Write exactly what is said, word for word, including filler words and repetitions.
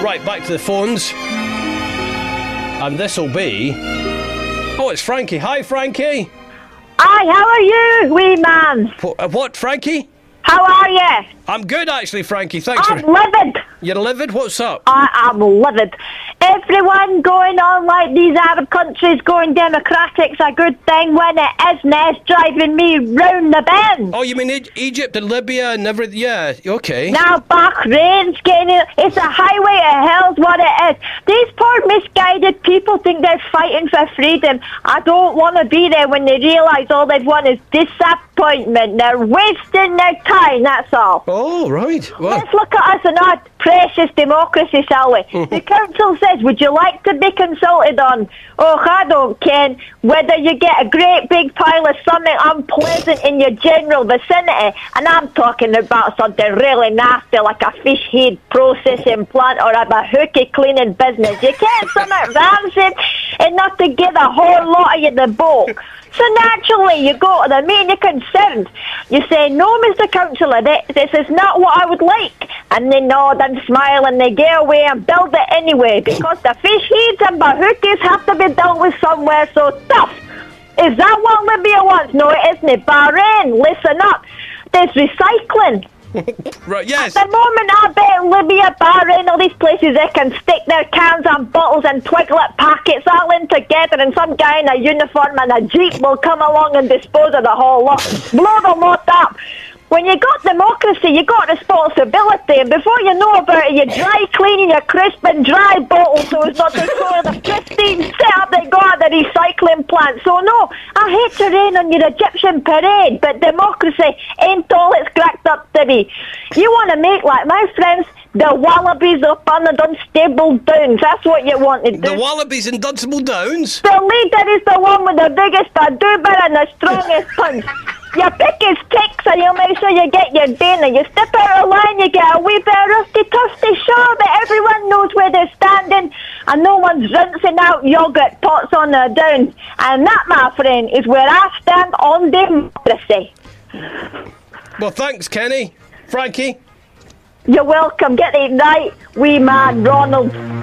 right, back to the phones. And this'll be... Oh, it's Frankie. Hi, Frankie. Hi, how are you, wee man? What, uh, what Frankie? How are you? I'm good, actually, Frankie. Thanks I'm for... livid. You're livid? What's up? I am livid. Everyone going on like these Arab countries going democratic's a good thing when it isn't. It's driving me round the bend. Oh, you mean e- Egypt and Libya and everything? Yeah, okay. Now Bahrain's getting it. It's a highway to hell's what it is. These poor misguided people think they're fighting for freedom. I don't want to be there when they realise all they want is disappointment. They're wasting their time, that's all. Oh, right. Well, let's look at us and our precious democracy, shall we? The council says, would you like to be consulted on? Oh, I don't care whether you get a great big pile of something unpleasant in your general vicinity, and I'm talking about something really nasty like a fish head processing plant or a bahookie cleaning business. You get something rancid enough to give a whole lot of you the boat. So naturally, you go to the meeting, you're concerned. You say, no, Mister Councillor, this is not what I would like. And they nod and smile and they get away and build it anyway, because the fish heads and bahookies have to be dealt with somewhere, so tough. Is that what Libya wants? No, it isn't. Bahrain, listen up. There's recycling. Right, yes. At the moment, I bet Libya, Bahrain, all these places, they can stick their cans and bottles and twiglet packets all in together, and some guy in a uniform and a jeep will come along and dispose of the whole lot. Blow the lot up. When you got democracy, you got responsibility, and before you know about it, you're dry cleaning your crisp and dry bottles so as not to throw the pristine setup they got at the recycling plant. So no, I hate to rain on your Egyptian parade, but democracy ain't all it's cracked up to be. You want to make like my friends, the Wallabies up on the Dunstable Downs. That's what you want to do. The Wallabies in Dunstable Downs? The leader is the one with the biggest badoober and the strongest punch. You pick his kicks and you make sure you get your dinner. You step out of line, you get a wee bit of rusty-tusty, sure, but everyone knows where they're standing and no one's rinsing out yogurt pots on their downs. And that, my friend, is where I stand on democracy. Well, thanks, Kenny. Frankie? You're welcome. Get it right, wee man, Ronald.